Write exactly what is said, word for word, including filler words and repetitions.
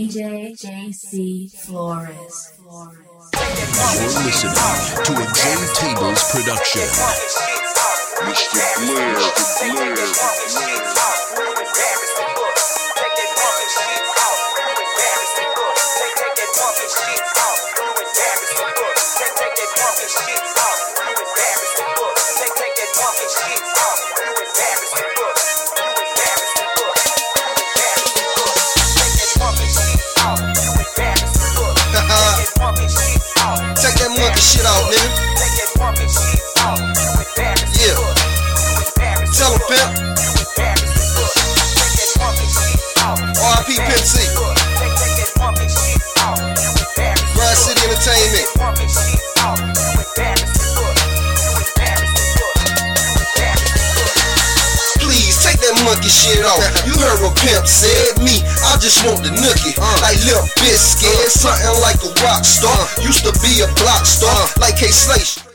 J J C Flores. You're listening to a J Tables production. Mister Blair, Blair, Take that monkey shit out, nigga. Yeah. Tell him, pimp. R I P Pimp C. Grind City Entertainment. Please take that monkey shit off. You heard what Pimp said. Me, I just want the nookie. Like Lil Biscuit, something like a rock star. Used to be a block star, like K Slate.